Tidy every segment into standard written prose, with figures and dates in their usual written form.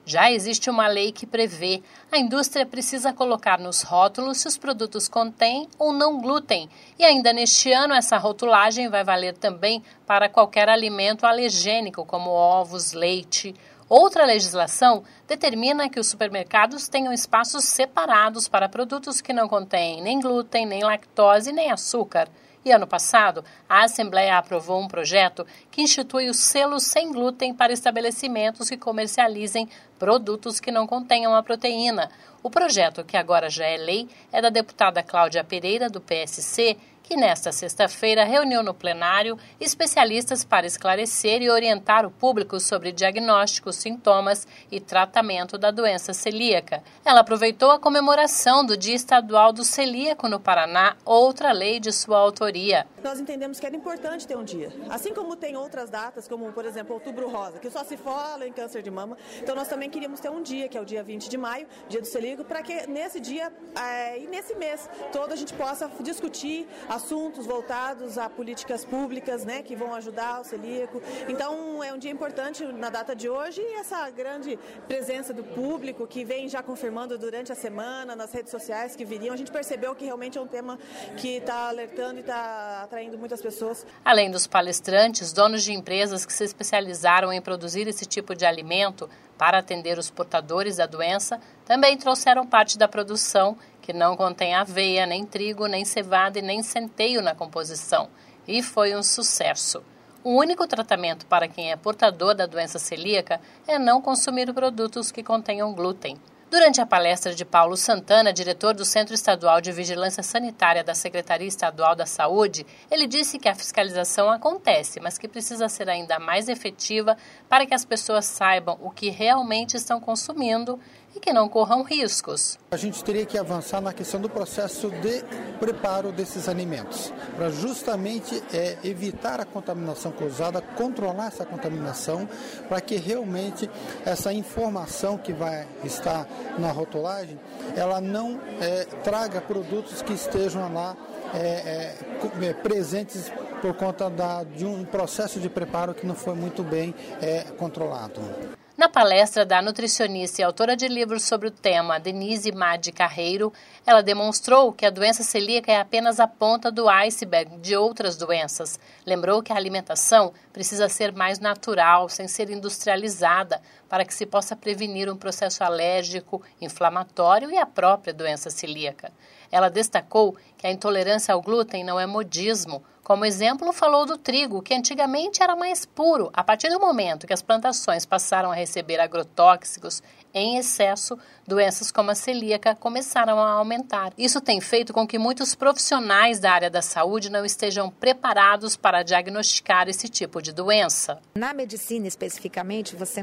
Já existe uma lei que prevê a indústria precisa colocar nos rótulos se os produtos contêm ou não glúten. E ainda neste ano, essa rotulagem vai valer também para qualquer alimento alergênico, como ovos, leite. Outra legislação determina que os supermercados tenham espaços separados para produtos que não contêm nem glúten, nem lactose, nem açúcar. E ano passado, a Assembleia aprovou um projeto que institui o selo sem glúten para estabelecimentos que comercializem produtos que não contenham a proteína. O projeto, que agora já é lei, é da deputada Cláudia Pereira, do PSC, que nesta sexta-feira reuniu no plenário especialistas para esclarecer e orientar o público sobre diagnósticos, sintomas e tratamento da doença celíaca. Ela aproveitou a comemoração do Dia Estadual do Celíaco no Paraná, outra lei de sua autoria. Nós entendemos que era importante ter um dia, assim como tem outras datas, como por exemplo Outubro Rosa, que só se fala em câncer de mama. Então nós também queríamos ter um dia, que é o dia 20 de maio, dia do celíaco, para que nesse dia e nesse mês todo a gente possa discutir assuntos voltados a políticas públicas, né, que vão ajudar o celíaco. Então é um dia importante na data de hoje e essa grande presença do público que vem já confirmando durante a semana nas redes sociais que viriam. A gente percebeu que realmente é um tema que está alertando e está atraindo muitas pessoas. Além dos palestrantes, donos de empresas que se especializaram em produzir esse tipo de alimento para atender os portadores da doença, também trouxeram parte da produção que não contém aveia, nem trigo, nem cevada e nem centeio na composição. E foi um sucesso. O único tratamento para quem é portador da doença celíaca é não consumir produtos que contenham glúten. Durante a palestra de Paulo Santana, diretor do Centro Estadual de Vigilância Sanitária da Secretaria Estadual da Saúde, ele disse que a fiscalização acontece, mas que precisa ser ainda mais efetiva para que as pessoas saibam o que realmente estão consumindo e que não corram riscos. A gente teria que avançar na questão do processo de preparo desses alimentos, para justamente evitar a contaminação cruzada, controlar essa contaminação, para que realmente essa informação que vai estar na rotulagem, ela não traga produtos que estejam lá presentes por conta de um processo de preparo que não foi muito bem controlado. Na palestra da nutricionista e autora de livros sobre o tema, Denise Madi Carreiro, ela demonstrou que a doença celíaca é apenas a ponta do iceberg de outras doenças. Lembrou que a alimentação precisa ser mais natural, sem ser industrializada, para que se possa prevenir um processo alérgico, inflamatório e a própria doença celíaca. Ela destacou que a intolerância ao glúten não é modismo. Como exemplo, falou do trigo, que antigamente era mais puro. A partir do momento que as plantações passaram a receber agrotóxicos em excesso, doenças como a celíaca começaram a aumentar. Isso tem feito com que muitos profissionais da área da saúde não estejam preparados para diagnosticar esse tipo de doença. Na medicina, especificamente, você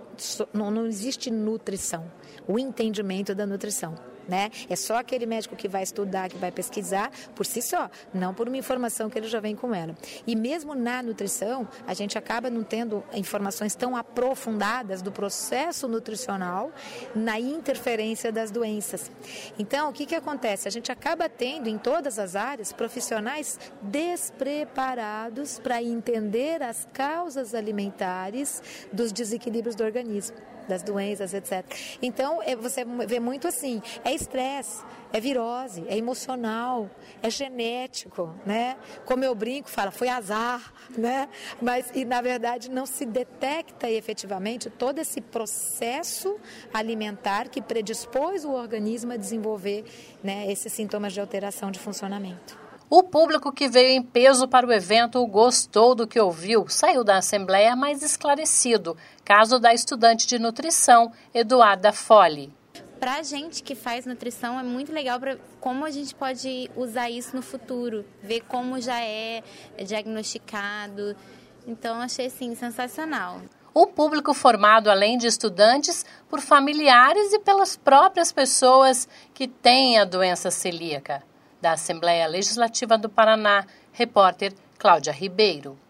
não existe nutrição, o entendimento da nutrição. Né? É só aquele médico que vai estudar, que vai pesquisar por si só, não por uma informação que ele já vem com ela. E mesmo na nutrição, a gente acaba não tendo informações tão aprofundadas do processo nutricional na interferência das doenças. Então, o que acontece? A gente acaba tendo em todas as áreas profissionais despreparados para entender as causas alimentares dos desequilíbrios do organismo, das doenças, etc. Então, você vê muito assim, é estresse, é virose, é emocional, é genético, né? Como eu brinco, fala, foi azar, né? Mas, e na verdade, não se detecta efetivamente todo esse processo alimentar que predispôs o organismo a desenvolver, né, esses sintomas de alteração de funcionamento. O público que veio em peso para o evento gostou do que ouviu, saiu da Assembleia mais esclarecido. Caso da estudante de nutrição, Eduarda Fole. Para a gente que faz nutrição é muito legal para como a gente pode usar isso no futuro, ver como já é diagnosticado. Então, achei assim, sensacional. O público formado, além de estudantes, por familiares e pelas próprias pessoas que têm a doença celíaca. Da Assembleia Legislativa do Paraná, repórter Cláudia Ribeiro.